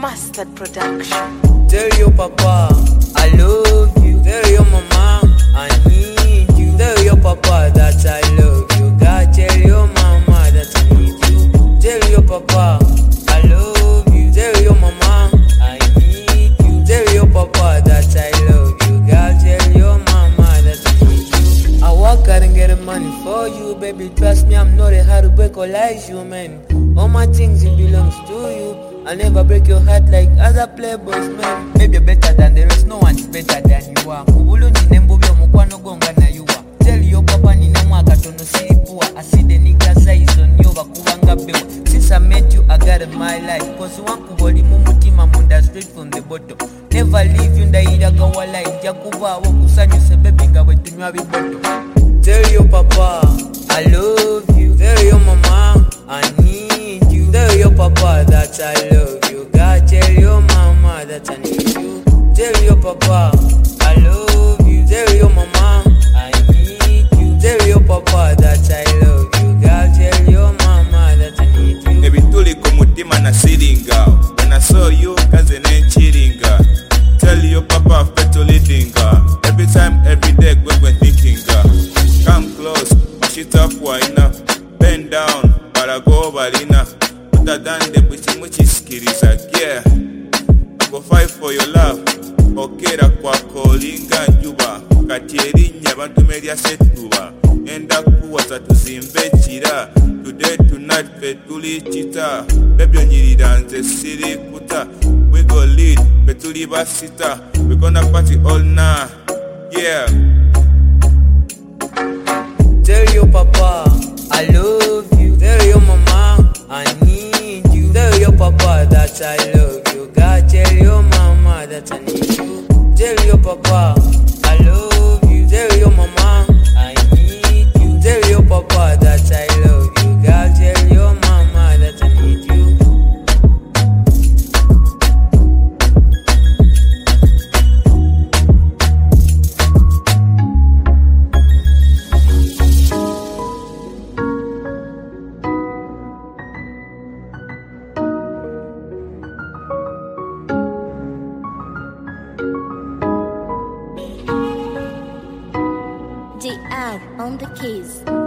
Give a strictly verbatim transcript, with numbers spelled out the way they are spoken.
Mustard Production. Tell your papa I love you. Tell your mama I need you. Tell your papa that I love you. God, tell your mama that I need you. Tell your papa I love you. Tell your mama I need you. Tell your papa that I love you. God, tell your mama that I need you. I work hard and get the money for you, baby. Trust me, I'm not a hard to break or lies you, man. All my things, it belongs to you. I'll never break your heart like other playboys, man. Baby, you're better than the rest, no one's better than you are. Ubulu ninembo bya mukwano gonga na you are. Tell your papa ninamwa katono silipua. I see the niggas eyes on you, bakubanga bewa. Since I met you, I got in my life. Cause wanku boli mumutima munda straight from the bottom. Never leave you, ndaira gawala. Jakuba wakusanyu se baby gawe tunywa biboto. Tell your papa I love you. Tell your mama I need you. Tell your papa that I love you. God, tell your mama that I need you. Tell your papa I love you. Tell your mama I need you. Tell your papa that I love you. God, tell your mama that I need you. Ebituli kumutima na siringa. When I saw you, kaze nenchiringa. Tell your papa fetu leadinga. Every time, every day, when we're thinking. Come close, push it up, why not? Bend down, para go balina. Utadande buchimuchisikiriza, yeah. I go fight for your love. Okera kwa kolinga njuba. Katierinya bantu media setuba. Enda kuwasa tuzimbe chira. Today, tonight, petuli chita. Baby onyiridanze siri kuta. We go lead, petuli basita. We gonna party all night, yeah. Tell your papa I love you. Tell your mama I need you. Tell your papa that I love you. God, tell your mama that I need you. Tell your papa I love you. Tell your mama I need you. Tell your papa that I love you. God, tell your mama that I need you. J R on the keys.